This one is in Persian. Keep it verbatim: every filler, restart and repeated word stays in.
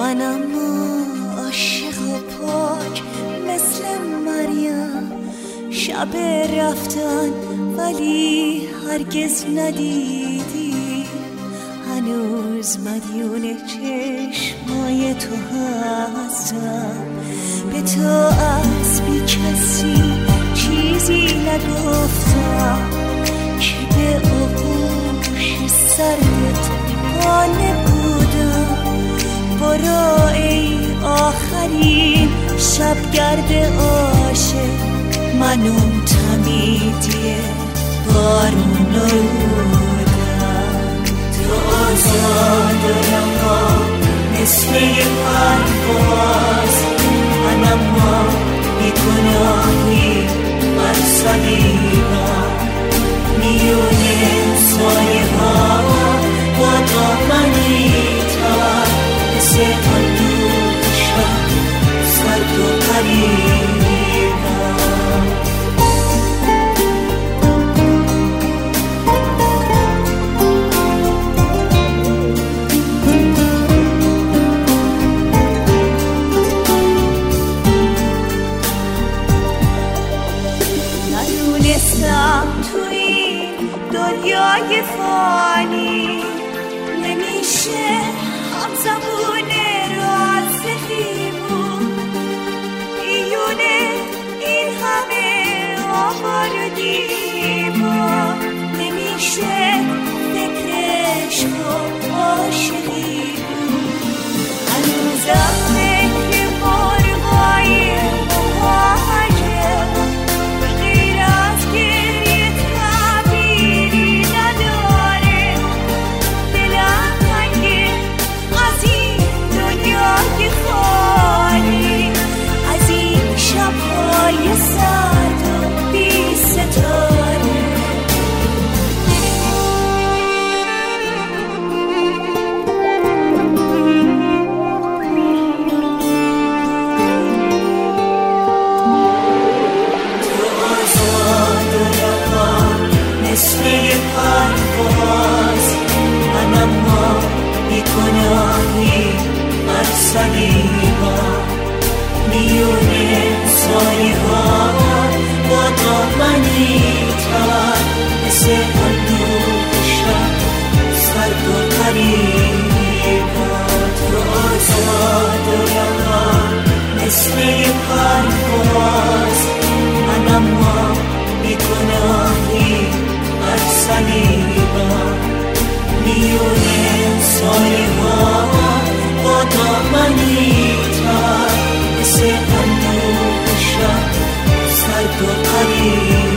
من اما عاشق و پاک مثل مریم، شب رفتن ولی هرگز ندیدی، هنوز مدیون چشمای تو هستم. به تو از بی کسی چیزی نگفتم که به آغوش سرت قانع بودم. برو ای آخرین شبگرد عاشق، من اون تمیدی بارون رودم. تو آزاد رها مثل یه پرواز، من اما بی گناهی بر صلیبم. میونه سایه ها با دامنی تر، مثل آن دور شب سرد و قریبم. ندونستم تو این دنیای فانی نمیشه همزمان راز بود. میونه این همه آوارگی ما نمیشه فکرش و عاشقی بود. هنوزم فکر مرغای مهاجر به غیر از گریه تعبیری نداره. دلم تنگه از این دنیای خالی، از این شب‌های سرد و بی ستاره. تو آزاد رها مثل یه پرواز، من اما بی گناهی بر صلیبم. میونه سایه ها با دامنی تر، مثل آن دور شب سرد و قریبم. تو آزاد رها مثل یه پرواز، من اما بی گناهی بر صلیبم. میونه سایه ها با دامنی تر، مثل آن دور شب سرد و قریب.